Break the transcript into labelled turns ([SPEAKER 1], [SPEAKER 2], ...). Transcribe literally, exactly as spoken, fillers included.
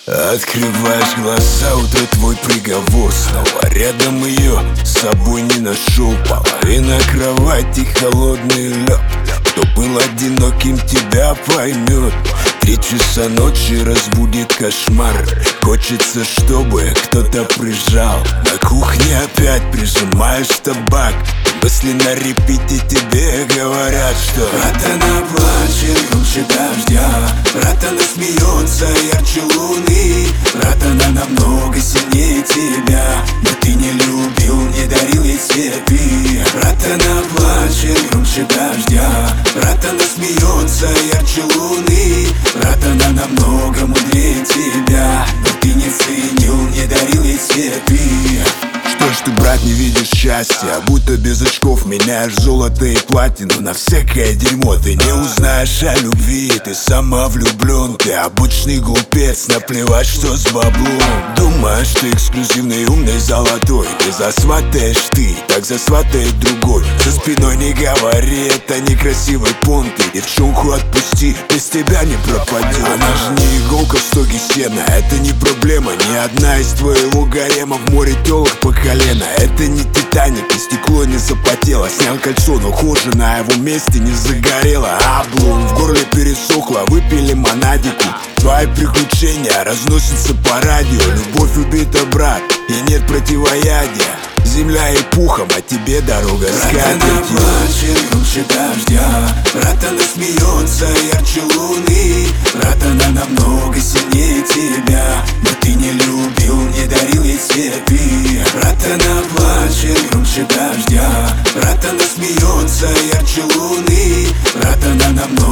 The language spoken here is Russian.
[SPEAKER 1] Открываешь глаза, утро твой приговор. Снова рядом ее с собой не нашел. Половина кровати, холодный лед. Кто был одиноким, тебя поймет. Три часа ночи разбудит кошмар. Хочется, чтобы кто-то прижал. На кухне опять прижимаешь табак. Мысли на репите тебе говорят, что брат, она плачет лучше дождя. Брат, она смеется ярче луны. Брат, она намного сильнее тебя. Но ты не любил, не дарил ей цветы. Брат, она плачет громче дождя. Брат, она смеется ярче луны. Брат, она намного мудрее тебя. Но ты не ценил, не дарил ей цветы. Что ж ты, брат, не видишь счастья? Будто без очков меняешь золото и платину на всякое дерьмо. Ты не узнаешь о любви, ты самовлюблен. Ты обычный глупец, наплевать, что с баблом. Думаешь, ты эксклюзивный, умный, золотой. Ты засватаешь ты, так засватает другой. За спиной не говори, это некрасивый понт. Ты девчонку отпусти, без тебя не пропадет. Она же не иголка в стоге сена, это не проблема. Ни одна из твоего гарема в море телок по колено. Это не Титаник, и стекло не запотело. Снял кольцо, но кожа на его месте не загорела. Облом, в горле пересохло, выпили монадику. Твои приключения разносятся по радио. Любовь убита, брат, и нет противоядия. Земля и пухом, а тебе дорога с
[SPEAKER 2] брат, она плачет лучше дождя. Брат, она смеется ярче луны. Брат, она намного сильнее тебя. Но ты не любил, не дарил ей цветы. Брат, она плачет громче дождя. Брат, она смеется ярче луны. Брат, она намного